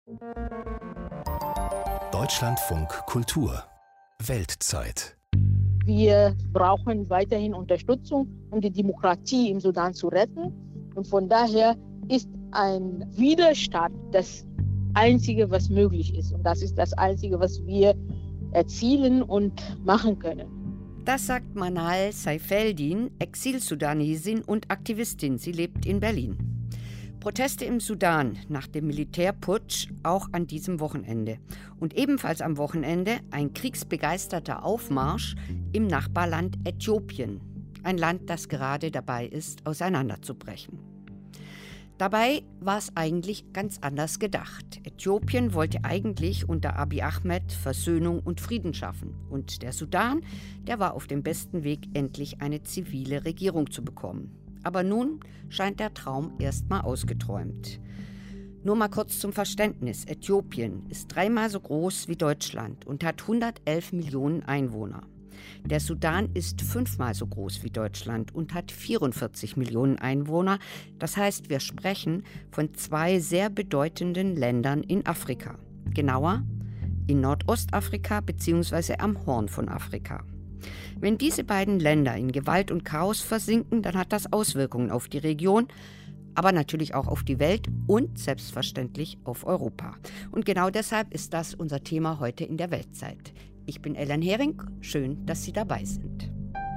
Deutschlandfunk Kultur Weltzeit. Wir brauchen weiterhin Unterstützung, um die Demokratie im Sudan zu retten. Und von daher ist ein Widerstand das Einzige, was möglich ist. Und das ist das Einzige, was wir erzielen und machen können. Das sagt Manal Saifeldin, Exil-Sudanesin und Aktivistin. Sie lebt in Berlin. Proteste im Sudan nach dem Militärputsch auch an diesem Wochenende. Und ebenfalls am Wochenende ein kriegsbegeisterter Aufmarsch im Nachbarland Äthiopien. Ein Land, das gerade dabei ist, auseinanderzubrechen. Dabei war es eigentlich ganz anders gedacht. Äthiopien wollte eigentlich unter Abiy Ahmed Versöhnung und Frieden schaffen. Und der Sudan, der war auf dem besten Weg, endlich eine zivile Regierung zu bekommen. Aber nun scheint der Traum erstmal ausgeträumt. Nur mal kurz zum Verständnis. Äthiopien ist 3-mal so groß wie Deutschland und hat 111 Millionen Einwohner. Der Sudan ist 5-mal so groß wie Deutschland und hat 44 Millionen Einwohner. Das heißt, wir sprechen von 2 sehr bedeutenden Ländern in Afrika. Genauer, in Nordostafrika bzw. am Horn von Afrika. Wenn diese beiden Länder in Gewalt und Chaos versinken, dann hat das Auswirkungen auf die Region, aber natürlich auch auf die Welt und selbstverständlich auf Europa. Und genau deshalb ist das unser Thema heute in der Weltzeit. Ich bin Ellen Hering, schön, dass Sie dabei sind.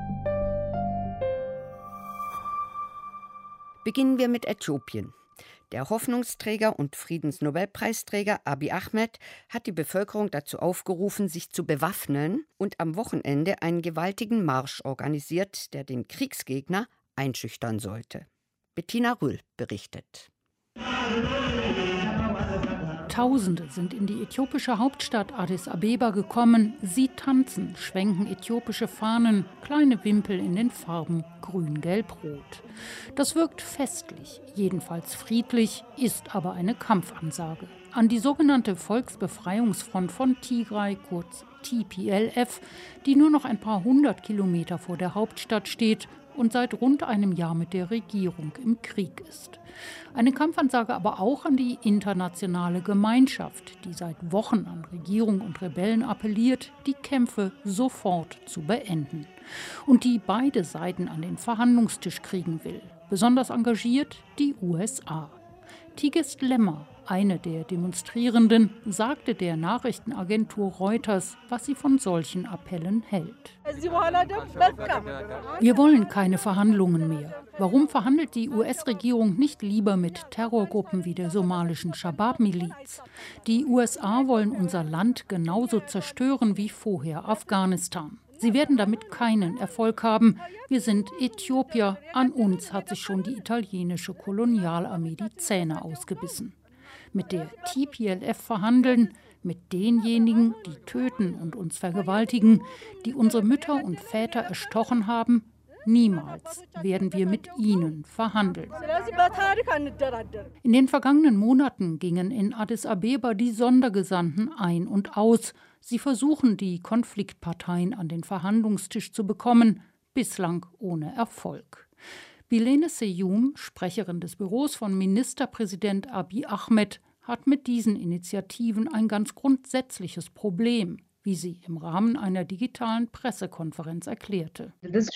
Beginnen wir mit Äthiopien. Der Hoffnungsträger und Friedensnobelpreisträger Abiy Ahmed hat die Bevölkerung dazu aufgerufen, sich zu bewaffnen und am Wochenende einen gewaltigen Marsch organisiert, der den Kriegsgegner einschüchtern sollte. Bettina Rühl berichtet. Tausende sind in die äthiopische Hauptstadt Addis Abeba gekommen. Sie tanzen, schwenken äthiopische Fahnen, kleine Wimpel in den Farben grün, gelb, rot. Das wirkt festlich, jedenfalls friedlich, ist aber eine Kampfansage. An die sogenannte Volksbefreiungsfront von Tigray, kurz TPLF, die nur noch ein paar 100 Kilometer vor der Hauptstadt steht und seit rund einem Jahr mit der Regierung im Krieg ist. Eine Kampfansage aber auch an die internationale Gemeinschaft, die seit Wochen an Regierung und Rebellen appelliert, die Kämpfe sofort zu beenden. Und die beide Seiten an den Verhandlungstisch kriegen will. Besonders engagiert die USA. Tigist Lemmer, eine der Demonstrierenden, sagte der Nachrichtenagentur Reuters, was sie von solchen Appellen hält. Wir wollen keine Verhandlungen mehr. Warum verhandelt die US-Regierung nicht lieber mit Terrorgruppen wie der somalischen Shabab-Miliz? Die USA wollen unser Land genauso zerstören wie vorher Afghanistan. Sie werden damit keinen Erfolg haben. Wir sind Äthiopier. An uns hat sich schon die italienische Kolonialarmee die Zähne ausgebissen. Mit der TPLF verhandeln, mit denjenigen, die töten und uns vergewaltigen, die unsere Mütter und Väter erstochen haben. Niemals werden wir mit ihnen verhandeln. In den vergangenen Monaten gingen in Addis Abeba die Sondergesandten ein und aus. Sie versuchen, die Konfliktparteien an den Verhandlungstisch zu bekommen, bislang ohne Erfolg. Bilene Seyum, Sprecherin des Büros von Ministerpräsident Abiy Ahmed, hat mit diesen Initiativen ein ganz grundsätzliches Problem, wie sie im Rahmen einer digitalen Pressekonferenz erklärte.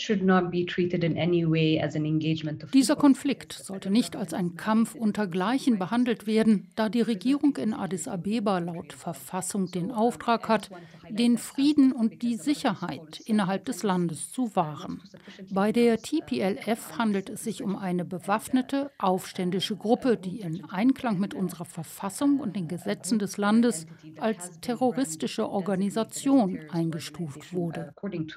Dieser Konflikt sollte nicht als ein Kampf untergleichen behandelt werden, da die Regierung in Addis Abeba laut Verfassung den Auftrag hat, den Frieden und die Sicherheit innerhalb des Landes zu wahren. Bei der TPLF handelt es sich um eine bewaffnete, aufständische Gruppe, die in Einklang mit unserer Verfassung und den Gesetzen des Landes als terroristische Organisation eingestuft wurde.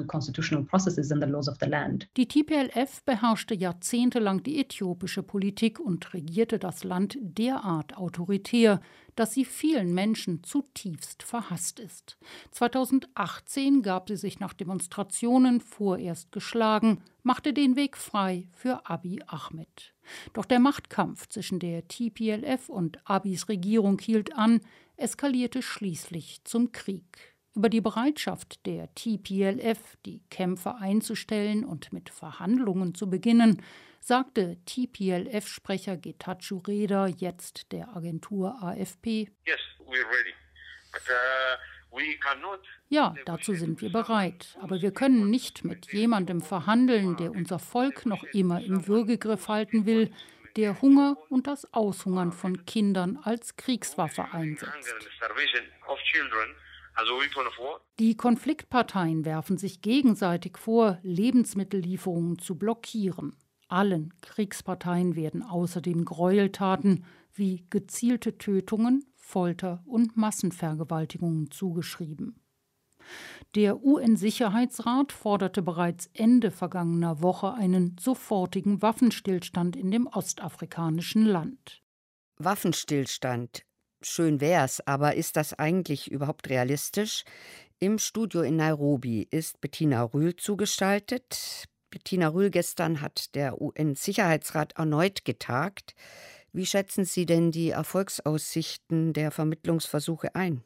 Die TPLF beherrschte jahrzehntelang die äthiopische Politik und regierte das Land derart autoritär, dass sie vielen Menschen zutiefst verhasst ist. 2018 gab sie sich nach Demonstrationen vorerst geschlagen, machte den Weg frei für Abiy Ahmed. Doch der Machtkampf zwischen der TPLF und Abiys Regierung hielt an, eskalierte schließlich zum Krieg. Über die Bereitschaft der TPLF, die Kämpfe einzustellen und mit Verhandlungen zu beginnen, sagte TPLF-Sprecher Getachew Reda jetzt der Agentur AFP. Yes, we're ready. But, ja, dazu sind wir bereit. Aber wir können nicht mit jemandem verhandeln, der unser Volk noch immer im Würgegriff halten will, der Hunger und das Aushungern von Kindern als Kriegswaffe einsetzt. Die Konfliktparteien werfen sich gegenseitig vor, Lebensmittellieferungen zu blockieren. Allen Kriegsparteien werden außerdem Gräueltaten wie gezielte Tötungen, Folter und Massenvergewaltigungen zugeschrieben. Der UN-Sicherheitsrat forderte bereits Ende vergangener Woche einen sofortigen Waffenstillstand in dem ostafrikanischen Land. Waffenstillstand, schön wär's, aber ist das eigentlich überhaupt realistisch? Im Studio in Nairobi ist Bettina Rühl zugeschaltet. Bettina Rühl, gestern hat der UN-Sicherheitsrat erneut getagt. Wie schätzen Sie denn die Erfolgsaussichten der Vermittlungsversuche ein?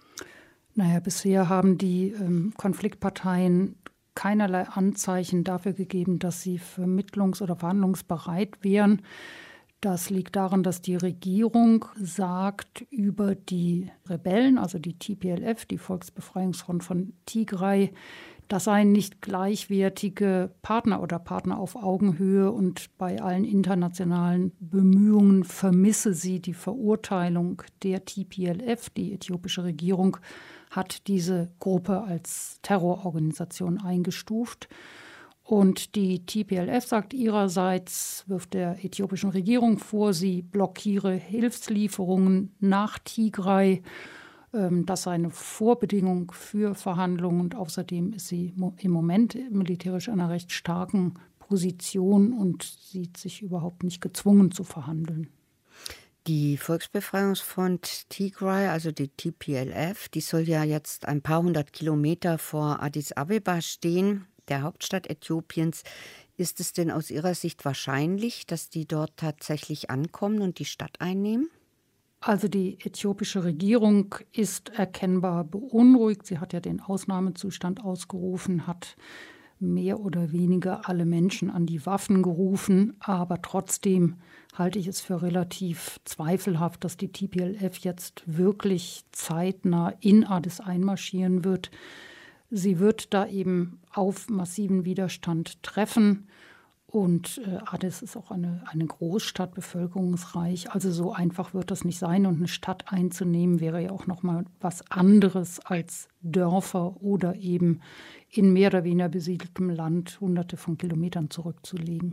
Naja, bisher haben die Konfliktparteien keinerlei Anzeichen dafür gegeben, dass sie vermittlungs- oder verhandlungsbereit wären. Das liegt daran, dass die Regierung sagt über die Rebellen, also die TPLF, die Volksbefreiungsfront von Tigray, das seien nicht gleichwertige Partner oder Partner auf Augenhöhe, und bei allen internationalen Bemühungen vermisse sie die Verurteilung der TPLF. Die äthiopische Regierung hat diese Gruppe als Terrororganisation eingestuft. Und die TPLF sagt ihrerseits, wirft der äthiopischen Regierung vor, sie blockiere Hilfslieferungen nach Tigray. Das sei eine Vorbedingung für Verhandlungen, und außerdem ist sie im Moment militärisch in einer recht starken Position und sieht sich überhaupt nicht gezwungen zu verhandeln. Die Volksbefreiungsfront Tigray, also die TPLF, die soll ja jetzt ein paar hundert Kilometer vor Addis Abeba stehen, der Hauptstadt Äthiopiens. Ist es denn aus Ihrer Sicht wahrscheinlich, dass die dort tatsächlich ankommen und die Stadt einnehmen? Also die äthiopische Regierung ist erkennbar beunruhigt. Sie hat ja den Ausnahmezustand ausgerufen, hat mehr oder weniger alle Menschen an die Waffen gerufen. Aber trotzdem halte ich es für relativ zweifelhaft, dass die TPLF jetzt wirklich zeitnah in Addis einmarschieren wird. Sie wird da eben auf massiven Widerstand treffen. Und Addis ist auch eine Großstadt, bevölkerungsreich. Also so einfach wird das nicht sein. Und eine Stadt einzunehmen wäre ja auch noch mal was anderes als Dörfer oder eben in mehr oder weniger besiedeltem Land Hunderte von Kilometern zurückzulegen.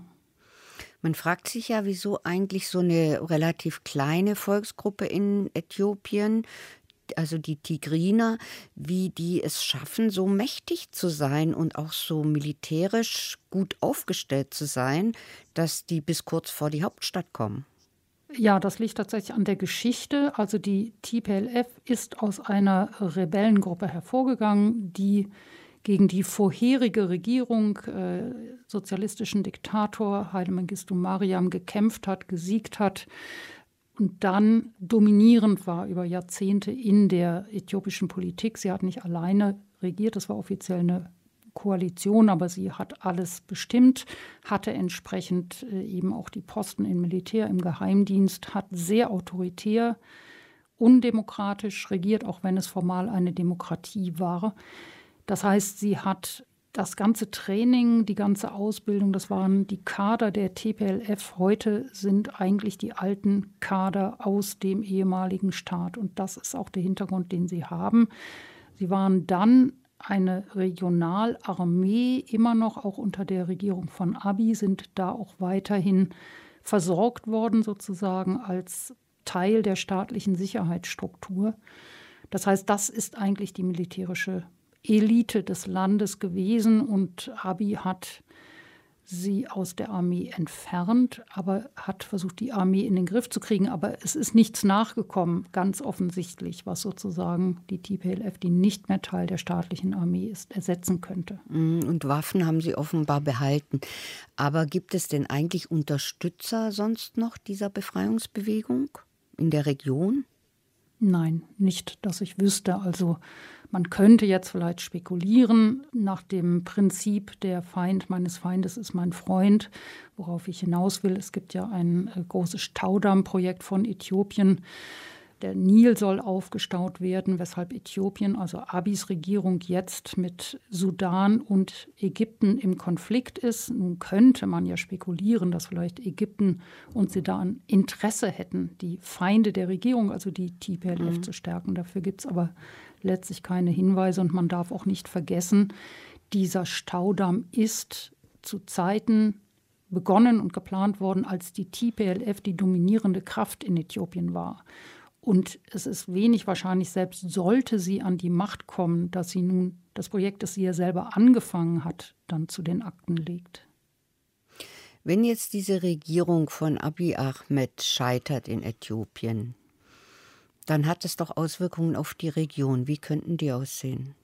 Man fragt sich ja, wieso eigentlich so eine relativ kleine Volksgruppe in Äthiopien, also die Tigriner, wie die es schaffen, so mächtig zu sein und auch so militärisch gut aufgestellt zu sein, dass die bis kurz vor die Hauptstadt kommen. Ja, das liegt tatsächlich an der Geschichte. Also die TPLF ist aus einer Rebellengruppe hervorgegangen, die gegen die vorherige Regierung, sozialistischen Diktator Haile Mengistu Mariam, gekämpft hat, gesiegt hat und dann dominierend war über Jahrzehnte in der äthiopischen Politik. Sie hat nicht alleine regiert, das war offiziell eine Koalition, aber sie hat alles bestimmt, hatte entsprechend eben auch die Posten im Militär, im Geheimdienst, hat sehr autoritär, undemokratisch regiert, auch wenn es formal eine Demokratie war. Das heißt, sie hat das ganze Training, die ganze Ausbildung, das waren die Kader der TPLF. Heute sind eigentlich die alten Kader aus dem ehemaligen Staat. Und das ist auch der Hintergrund, den sie haben. Sie waren dann eine Regionalarmee, immer noch auch unter der Regierung von Abiy, sind da auch weiterhin versorgt worden, sozusagen als Teil der staatlichen Sicherheitsstruktur. Das heißt, das ist eigentlich die militärische Elite des Landes gewesen, und Abiy hat sie aus der Armee entfernt, aber hat versucht, die Armee in den Griff zu kriegen. Aber es ist nichts nachgekommen, ganz offensichtlich, was sozusagen die TPLF, die nicht mehr Teil der staatlichen Armee ist, ersetzen könnte. Und Waffen haben sie offenbar behalten. Aber gibt es denn eigentlich Unterstützer sonst noch dieser Befreiungsbewegung in der Region? Nein, nicht, dass ich wüsste. Also man könnte jetzt vielleicht spekulieren nach dem Prinzip, der Feind meines Feindes ist mein Freund, worauf ich hinaus will. Es gibt ja ein großes Staudammprojekt von Äthiopien. Der Nil soll aufgestaut werden, weshalb Äthiopien, also Abis Regierung, jetzt mit Sudan und Ägypten im Konflikt ist. Nun könnte man ja spekulieren, dass vielleicht Ägypten und Sudan Interesse hätten, die Feinde der Regierung, also die TPLF, zu stärken. Dafür gibt es aber letztlich keine Hinweise. Und man darf auch nicht vergessen, dieser Staudamm ist zu Zeiten begonnen und geplant worden, als die TPLF die dominierende Kraft in Äthiopien war. Und es ist wenig wahrscheinlich, selbst sollte sie an die Macht kommen, dass sie nun das Projekt, das sie ja selber angefangen hat, dann zu den Akten legt. Wenn jetzt diese Regierung von Abiy Ahmed scheitert in Äthiopien, dann hat es doch Auswirkungen auf die Region. Wie könnten die aussehen?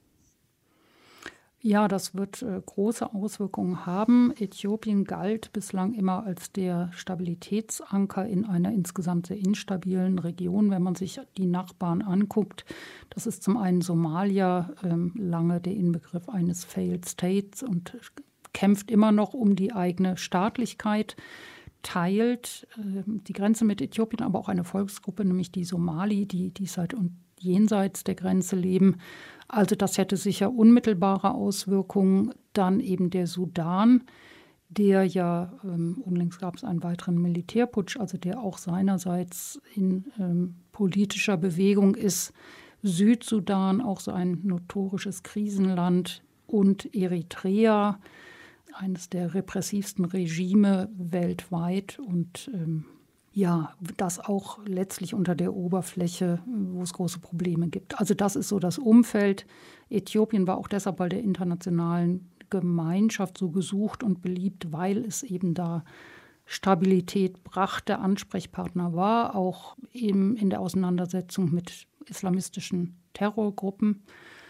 Ja, das wird große Auswirkungen haben. Äthiopien galt bislang immer als der Stabilitätsanker in einer insgesamt sehr instabilen Region. Wenn man sich die Nachbarn anguckt, das ist zum einen Somalia, lange der Inbegriff eines Failed States und kämpft immer noch um die eigene Staatlichkeit, teilt die Grenze mit Äthiopien, aber auch eine Volksgruppe, nämlich die Somali, die seit und jenseits der Grenze leben. Also das hätte sicher unmittelbare Auswirkungen. Dann eben der Sudan, der ja, unlängst gab es einen weiteren Militärputsch, also der auch seinerseits in politischer Bewegung ist. Südsudan, auch so ein notorisches Krisenland, und Eritrea, eines der repressivsten Regime weltweit und ja, das auch letztlich unter der Oberfläche, wo es große Probleme gibt. Also das ist so das Umfeld. Äthiopien war auch deshalb bei der internationalen Gemeinschaft so gesucht und beliebt, weil es eben da Stabilität brachte, Ansprechpartner war, auch in der Auseinandersetzung mit islamistischen Terrorgruppen.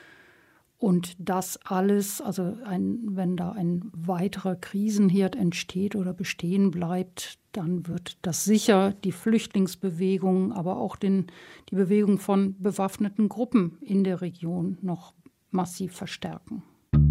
Und das alles, also wenn da ein weiterer Krisenherd entsteht oder bestehen bleibt, dann wird das sicher die Flüchtlingsbewegung, aber auch die Bewegung von bewaffneten Gruppen in der Region noch massiv verstärken.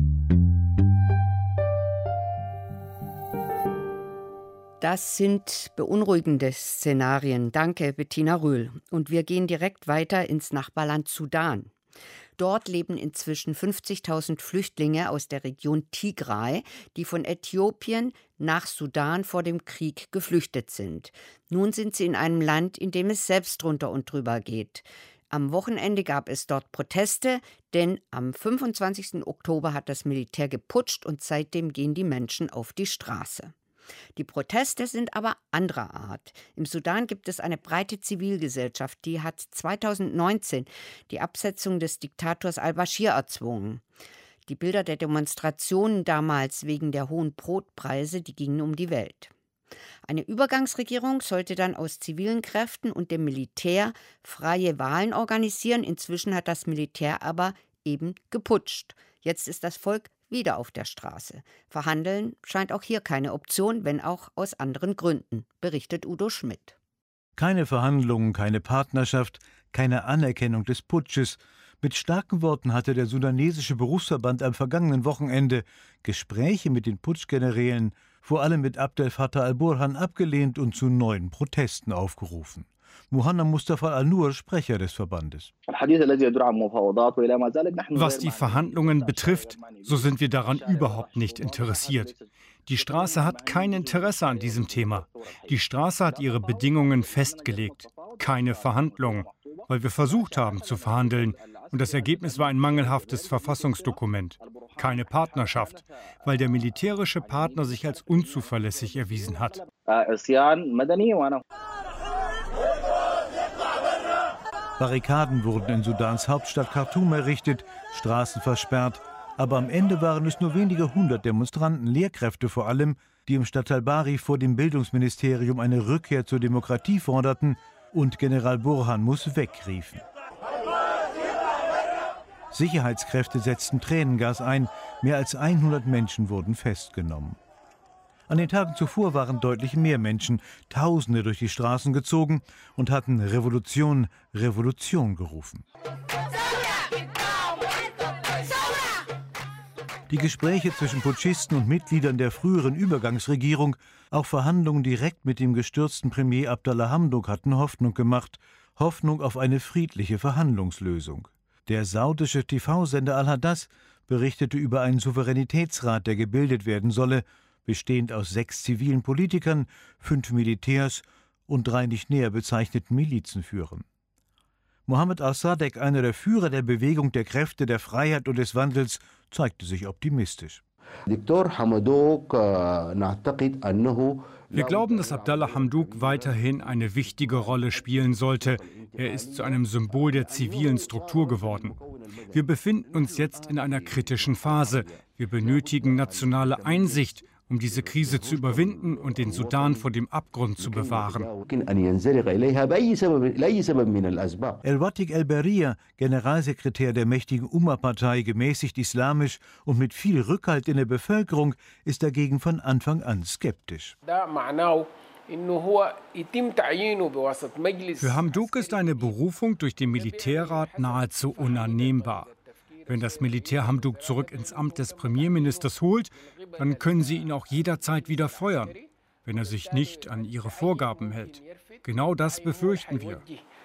Das sind beunruhigende Szenarien. Danke, Bettina Röhl. Und wir gehen direkt weiter ins Nachbarland Sudan. Dort leben inzwischen 50.000 Flüchtlinge aus der Region Tigray, die von Äthiopien nach Sudan vor dem Krieg geflüchtet sind. Nun sind sie in einem Land, in dem es selbst drunter und drüber geht. Am Wochenende gab es dort Proteste, denn am 25. Oktober hat das Militär geputscht und seitdem gehen die Menschen auf die Straße. Die Proteste sind aber anderer Art. Im Sudan gibt es eine breite Zivilgesellschaft, die hat 2019 die Absetzung des Diktators al-Bashir erzwungen. Die Bilder der Demonstrationen damals wegen der hohen Brotpreise, die gingen um die Welt. Eine Übergangsregierung sollte dann aus zivilen Kräften und dem Militär freie Wahlen organisieren. Inzwischen hat das Militär aber eben geputscht. Jetzt ist das Volk wieder auf der Straße. Verhandeln scheint auch hier keine Option, wenn auch aus anderen Gründen, berichtet Udo Schmidt. Keine Verhandlungen, keine Partnerschaft, keine Anerkennung des Putsches. Mit starken Worten hatte der sudanesische Berufsverband am vergangenen Wochenende Gespräche mit den Putschgenerälen, vor allem mit Abdel Fattah al-Burhan, abgelehnt und zu neuen Protesten aufgerufen. Muhanna Mustafa Al-Nur, Sprecher des Verbandes. Was die Verhandlungen betrifft, so sind wir daran überhaupt nicht interessiert. Die Straße hat kein Interesse an diesem Thema. Die Straße hat ihre Bedingungen festgelegt. Keine Verhandlungen, weil wir versucht haben zu verhandeln. Und das Ergebnis war ein mangelhaftes Verfassungsdokument. Keine Partnerschaft, weil der militärische Partner sich als unzuverlässig erwiesen hat. Barrikaden wurden in Sudans Hauptstadt Khartoum errichtet, Straßen versperrt. Aber am Ende waren es nur wenige hundert Demonstranten, Lehrkräfte vor allem, die im Stadtteil Bari vor dem Bildungsministerium eine Rückkehr zur Demokratie forderten und General Burhan muss weg riefen. Sicherheitskräfte setzten Tränengas ein, mehr als 100 Menschen wurden festgenommen. An den Tagen zuvor waren deutlich mehr Menschen, Tausende durch die Straßen gezogen und hatten Revolution, Revolution gerufen. Die Gespräche zwischen Putschisten und Mitgliedern der früheren Übergangsregierung, auch Verhandlungen direkt mit dem gestürzten Premier Abdallah Hamdok hatten Hoffnung gemacht, Hoffnung auf eine friedliche Verhandlungslösung. Der saudische TV-Sender Al-Hadath berichtete über einen Souveränitätsrat, der gebildet werden solle, bestehend aus 6 zivilen Politikern, 5 Militärs und 3 nicht näher bezeichneten Milizenführern. Mohammed al-Sadek, einer der Führer der Bewegung der Kräfte der Freiheit und des Wandels, zeigte sich optimistisch. Wir glauben, dass Abdallah Hamdok weiterhin eine wichtige Rolle spielen sollte. Er ist zu einem Symbol der zivilen Struktur geworden. Wir befinden uns jetzt in einer kritischen Phase. Wir benötigen nationale Einsicht, um diese Krise zu überwinden und den Sudan vor dem Abgrund zu bewahren. El-Watik El-Beria, Generalsekretär der mächtigen Umma-Partei, gemäßigt islamisch und mit viel Rückhalt in der Bevölkerung, ist dagegen von Anfang an skeptisch. Für Hamdok ist eine Berufung durch den Militärrat nahezu unannehmbar. Wenn das Militär Hamdok zurück ins Amt des Premierministers holt, dann können sie ihn auch jederzeit wieder feuern, wenn er sich nicht an ihre Vorgaben hält. Genau das befürchten wir.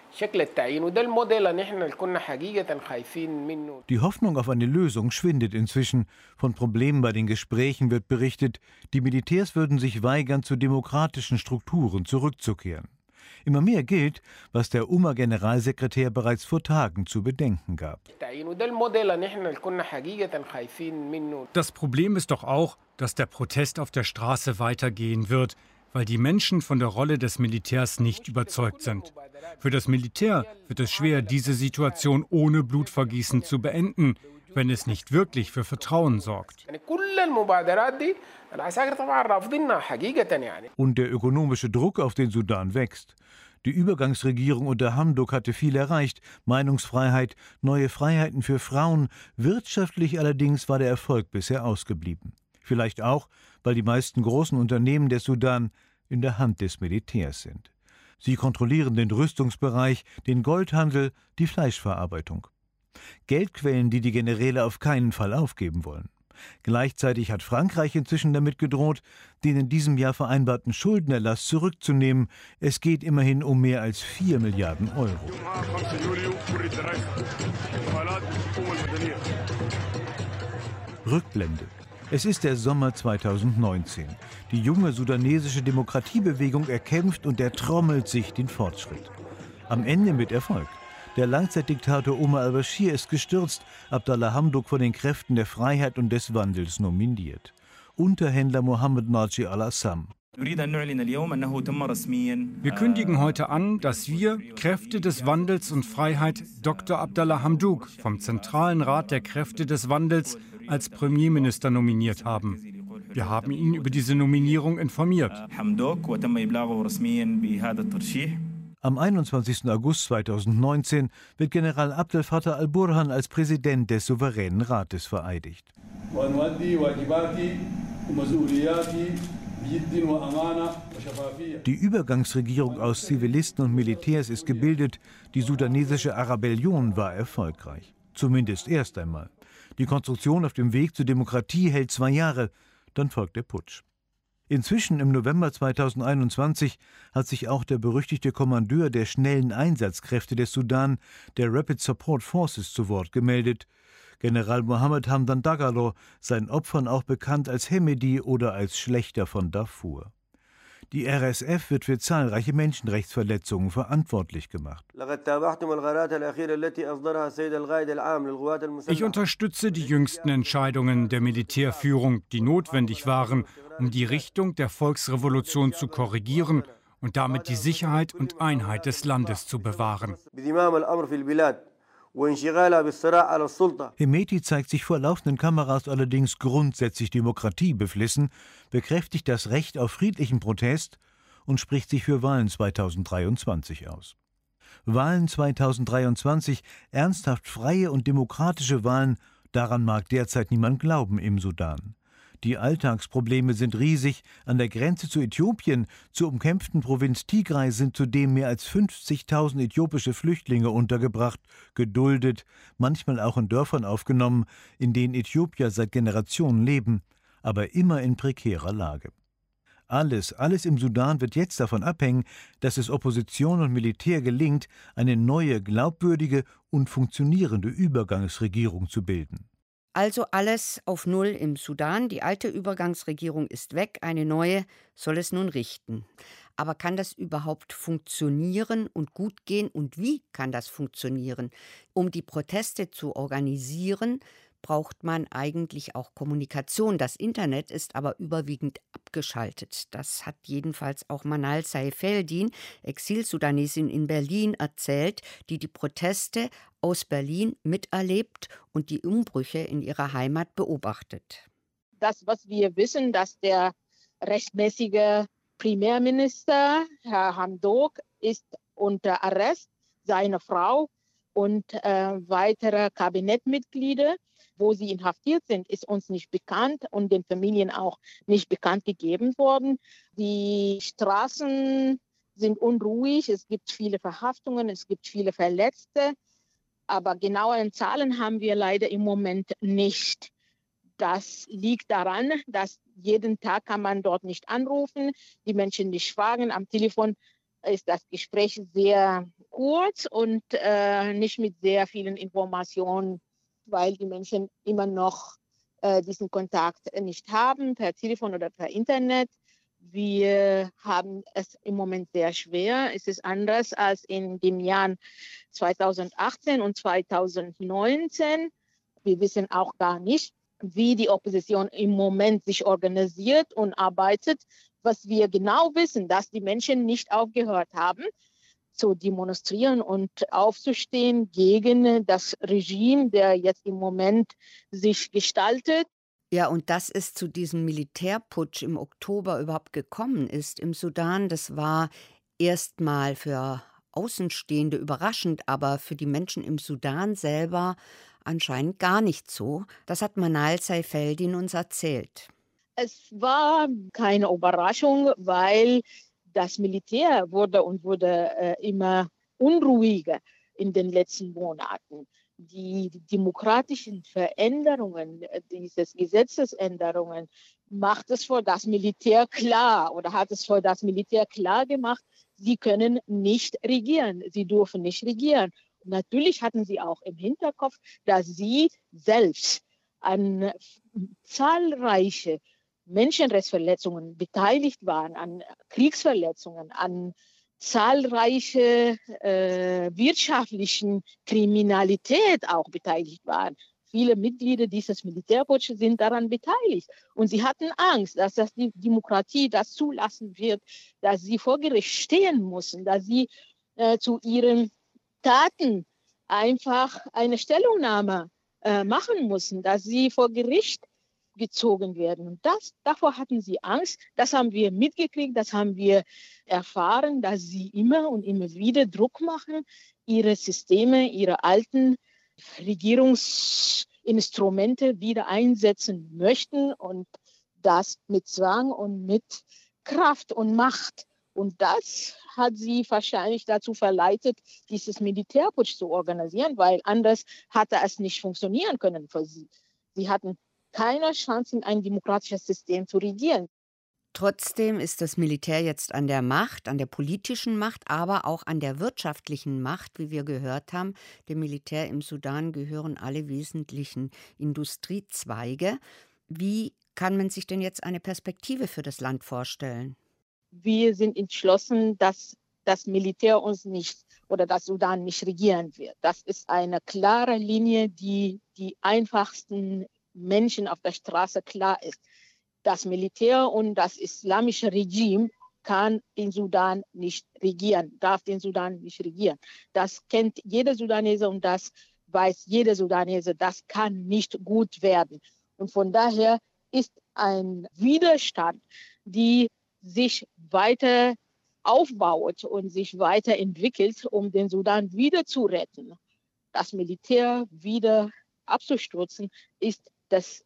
Die Hoffnung auf eine Lösung schwindet inzwischen. Von Problemen bei den Gesprächen wird berichtet, die Militärs würden sich weigern, zu demokratischen Strukturen zurückzukehren. Immer mehr gilt, was der Umma-Generalsekretär bereits vor Tagen zu bedenken gab. Das Problem ist doch auch, dass der Protest auf der Straße weitergehen wird, weil die Menschen von der Rolle des Militärs nicht überzeugt sind. Für das Militär wird es schwer, diese Situation ohne Blutvergießen zu beenden, wenn es nicht wirklich für Vertrauen sorgt. Und der ökonomische Druck auf den Sudan wächst. Die Übergangsregierung unter Hamdok hatte viel erreicht, Meinungsfreiheit, neue Freiheiten für Frauen. Wirtschaftlich allerdings war der Erfolg bisher ausgeblieben. Vielleicht auch, weil die meisten großen Unternehmen des Sudan in der Hand des Militärs sind. Sie kontrollieren den Rüstungsbereich, den Goldhandel, die Fleischverarbeitung. Geldquellen, die die Generäle auf keinen Fall aufgeben wollen. Gleichzeitig hat Frankreich inzwischen damit gedroht, den in diesem Jahr vereinbarten Schuldenerlass zurückzunehmen. Es geht immerhin um mehr als 4 Milliarden Euro. Rückblende. Es ist der Sommer 2019. Die junge sudanesische Demokratiebewegung erkämpft und ertrommelt sich den Fortschritt. Am Ende mit Erfolg. Der Langzeitdiktator Omar al-Bashir ist gestürzt, Abdallah Hamdok von den Kräften der Freiheit und des Wandels nominiert. Unterhändler Mohammed Naji al-Assam. Wir kündigen heute an, dass wir, Kräfte des Wandels und Freiheit, Dr. Abdallah Hamdok vom Zentralen Rat der Kräfte des Wandels als Premierminister nominiert haben. Wir haben ihn über diese Nominierung informiert. Am 21. August 2019 wird General Abdel Fattah al-Burhan als Präsident des Souveränen Rates vereidigt. Die Übergangsregierung aus Zivilisten und Militärs ist gebildet. Die sudanesische Arabellion war erfolgreich. Zumindest erst einmal. Die Konstruktion auf dem Weg zur Demokratie hält 2 Jahre. Dann folgt der Putsch. Inzwischen im November 2021 hat sich auch der berüchtigte Kommandeur der schnellen Einsatzkräfte des Sudan, der Rapid Support Forces, zu Wort gemeldet. General Mohammed Hamdan Dagalo, seinen Opfern auch bekannt als Hemedi oder als Schlächter von Darfur. Die RSF wird für zahlreiche Menschenrechtsverletzungen verantwortlich gemacht. Ich unterstütze die jüngsten Entscheidungen der Militärführung, die notwendig waren, um die Richtung der Volksrevolution zu korrigieren und damit die Sicherheit und Einheit des Landes zu bewahren. Hemeti zeigt sich vor laufenden Kameras allerdings grundsätzlich demokratiebeflissen, bekräftigt das Recht auf friedlichen Protest und spricht sich für Wahlen 2023 aus. Wahlen 2023, ernsthaft freie und demokratische Wahlen, daran mag derzeit niemand glauben im Sudan. Die Alltagsprobleme sind riesig. An der Grenze zu Äthiopien, zur umkämpften Provinz Tigray, sind zudem mehr als 50.000 äthiopische Flüchtlinge untergebracht, geduldet, manchmal auch in Dörfern aufgenommen, in denen Äthiopier seit Generationen leben, aber immer in prekärer Lage. Alles im Sudan wird jetzt davon abhängen, dass es Opposition und Militär gelingt, eine neue, glaubwürdige und funktionierende Übergangsregierung zu bilden. Also alles auf Null im Sudan. Die alte Übergangsregierung ist weg, eine neue soll es nun richten. Aber kann das überhaupt funktionieren und gut gehen? Und wie kann das funktionieren? Um die Proteste zu organisieren, braucht man eigentlich auch Kommunikation. Das Internet ist aber überwiegend abgeschaltet. Das hat jedenfalls auch Manal Saifeldin, Exilsudanesin in Berlin, erzählt, die die Proteste aus Berlin miterlebt und die Umbrüche in ihrer Heimat beobachtet. Das, was wir wissen, dass der rechtmäßige Premierminister, Herr Hamdok, ist unter Arrest, seine Frau und weitere Kabinettmitglieder. Wo sie inhaftiert sind, ist uns nicht bekannt und den Familien auch nicht bekannt gegeben worden. Die Straßen sind unruhig, es gibt viele Verhaftungen, es gibt viele Verletzte, aber genaue Zahlen haben wir leider im Moment nicht. Das liegt daran, dass jeden Tag kann man dort nicht anrufen, die Menschen nicht fragen. Am Telefon ist das Gespräch sehr kurz und nicht mit sehr vielen Informationen, weil die Menschen immer noch diesen Kontakt nicht haben, per Telefon oder per Internet. Wir haben es im Moment sehr schwer. Es ist anders als in den Jahren 2018 und 2019. Wir wissen auch gar nicht, wie die Opposition im Moment sich organisiert und arbeitet. Was wir genau wissen, dass die Menschen nicht aufgehört haben, zu demonstrieren und aufzustehen gegen das Regime, der jetzt im Moment sich gestaltet. Ja, und dass es zu diesem Militärputsch im Oktober überhaupt gekommen ist im Sudan, das war erstmal für Außenstehende überraschend, aber für die Menschen im Sudan selber anscheinend gar nicht so. Das hat Manal Saifeldin uns erzählt. Es war keine Überraschung, weil das Militär wurde immer unruhiger in den letzten Monaten. Die demokratischen Veränderungen, diese Gesetzesänderungen, macht es für das Militär klar oder hat es für das Militär klar gemacht, sie können nicht regieren, sie dürfen nicht regieren. Und natürlich hatten sie auch im Hinterkopf, dass sie selbst an zahlreiche Menschenrechtsverletzungen beteiligt waren, an Kriegsverletzungen, an zahlreiche wirtschaftlichen Kriminalität auch beteiligt waren. Viele Mitglieder dieses Militärputsches sind daran beteiligt. Und sie hatten Angst, dass das die Demokratie das zulassen wird, dass sie vor Gericht stehen müssen, dass sie zu ihren Taten einfach eine Stellungnahme machen müssen, dass sie vor Gericht gezogen werden. Und davor hatten sie Angst. Das haben wir mitgekriegt, das haben wir erfahren, dass sie immer und immer wieder Druck machen, ihre Systeme, ihre alten Regierungsinstrumente wieder einsetzen möchten und das mit Zwang und mit Kraft und Macht. Und das hat sie wahrscheinlich dazu verleitet, dieses Militärputsch zu organisieren, weil anders hatte es nicht funktionieren können für sie. Sie hatten keine Chance, in ein demokratisches System zu regieren. Trotzdem ist das Militär jetzt an der Macht, an der politischen Macht, aber auch an der wirtschaftlichen Macht, wie wir gehört haben. Dem Militär im Sudan gehören alle wesentlichen Industriezweige. Wie kann man sich denn jetzt eine Perspektive für das Land vorstellen? Wir sind entschlossen, dass das Militär uns nicht oder das Sudan nicht regieren wird. Das ist eine klare Linie, die die einfachsten Menschen auf der Straße klar ist. Das Militär und das islamische Regime kann den Sudan nicht regieren, darf den Sudan nicht regieren. Das kennt jeder Sudanese und das weiß jeder Sudanese. Das kann nicht gut werden. Und von daher ist ein Widerstand, die sich weiter aufbaut und sich weiterentwickelt, um den Sudan wieder zu retten. Das Militär wieder abzustürzen, ist das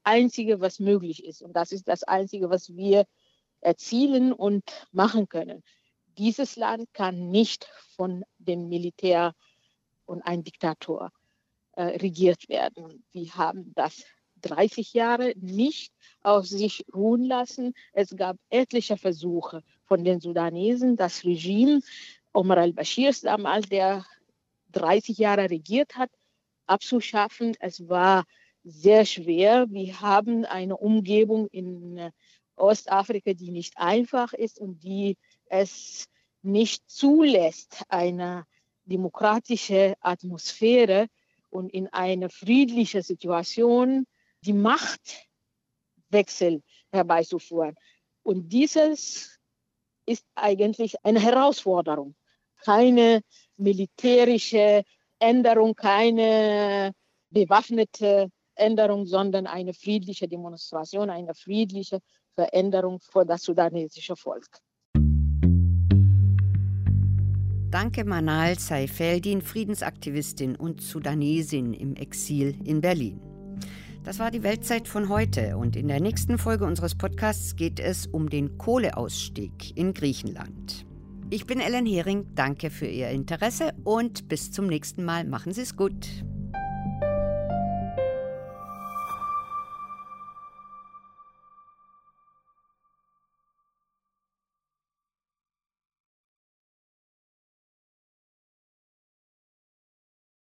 Einzige, was möglich ist. Und das ist das Einzige, was wir erzielen und machen können. Dieses Land kann nicht von dem Militär und einem Diktator regiert werden. Wir haben das 30 Jahre nicht auf sich ruhen lassen. Es gab etliche Versuche von den Sudanesen, das Regime Omar al-Bashirs damals, der 30 Jahre regiert hat, abzuschaffen. Es war sehr schwer. Wir haben eine Umgebung in Ostafrika, die nicht einfach ist und die es nicht zulässt, eine demokratische Atmosphäre und in einer friedlichen Situation die Machtwechsel herbeizuführen. Und dieses ist eigentlich eine Herausforderung. Keine militärische Änderung, keine bewaffnete Änderung, sondern eine friedliche Demonstration, eine friedliche Veränderung für das sudanesische Volk. Danke Manal Saifeldin, Friedensaktivistin und Sudanesin im Exil in Berlin. Das war die Weltzeit von heute und in der nächsten Folge unseres Podcasts geht es um den Kohleausstieg in Griechenland. Ich bin Ellen Hering, danke für Ihr Interesse und bis zum nächsten Mal. Machen Sie es gut.